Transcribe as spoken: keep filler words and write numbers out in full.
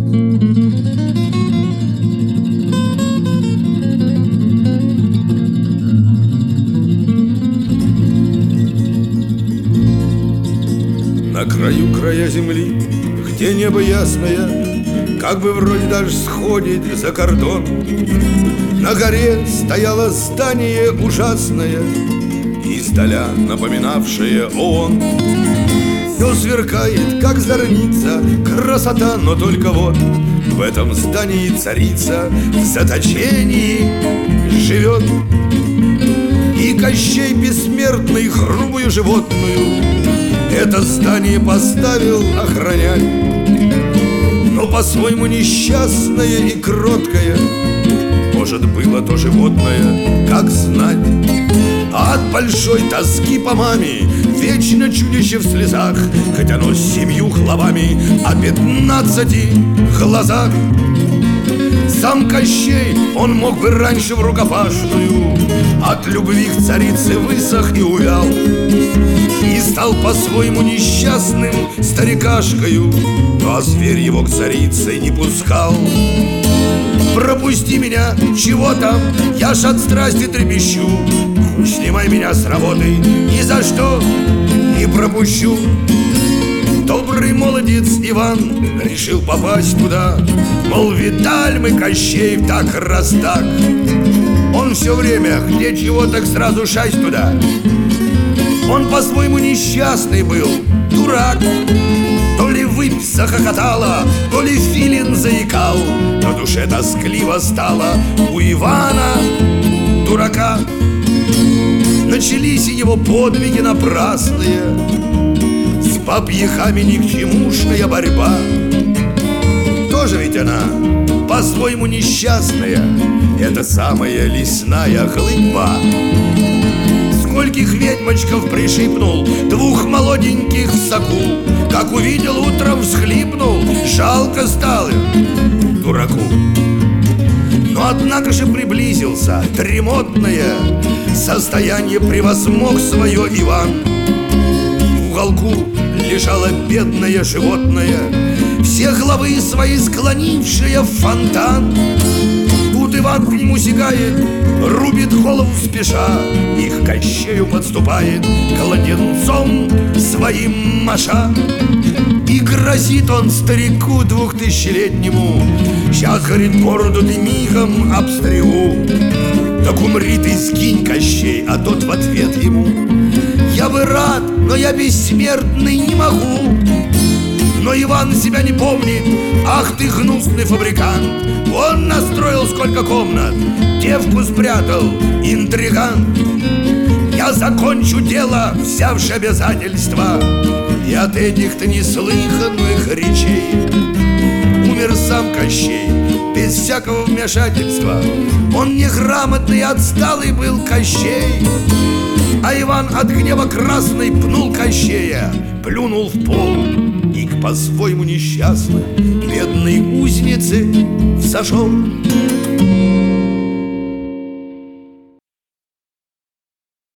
На краю края земли, где небо ясное, как бы вроде даже сходит за кордон, на горе стояло здание ужасное, издаля напоминавшее ООН. Все сверкает, как зорница, красота, но только вот в этом здании царица в заточении живет. И Кощей бессмертный грубую животную это здание поставил охранять, но по-своему несчастное и кроткое, может, было то животное, как знать. А от большой тоски по маме вечно чудище в слезах, хоть оно с семью головами о пятнадцати глазах. Сам Кощей, он мог бы раньше в рукопашную от любви к царице высох и увял, и стал по-своему несчастным старикашкою, а зверь его к царице не пускал. Пропусти меня, чего там, я ж от страсти трепещу, снимай меня с работы, ни за что не пропущу. Добрый молодец Иван решил попасть туда, мол, видаль мы Кощей так раз так. Он все время, где чего, так сразу шасть туда. Он по-своему несчастный был, дурак. То ли выпь захохотала, то ли филин заикал, на душе тоскливо стало у Ивана, дурака. Начались его подвиги напрасные, с бабьяхами ни к чемушная борьба. Тоже ведь она по-своему несчастная, это самая лесная глыба. Скольких ведьмочков пришипнул, двух молоденьких в соку, как увидел утром всхлипнул, жалко стало дураку. Но однако же приблизился, дремотное состояние превозмог свое Иван. В уголку лежало бедное животное, все головы свои склонившие в фонтан. Тут Иван к нему сигает, рубит голову спеша, и к Кощею подступает, кладенцом своим маша. И грозит он старику двухтысячелетнему: сейчас, говорит, бороду ты мигом обстригу. Так умри ты, сгинь, Кощей, а тот в ответ ему: я бы рад, но я бессмертный не могу. Но Иван себя не помнит, ах ты гнусный фабрикант. Он настроил сколько комнат, девку спрятал, интригант. Я закончу дело, взявши обязательства, и от этих-то неслыханных речей умер сам Кощей без всякого вмешательства. Он неграмотный, отсталый был Кощей. А Иван от гнева красный пнул Кощея, плюнул в пол и к по-своему несчастной бедной узнице взошел.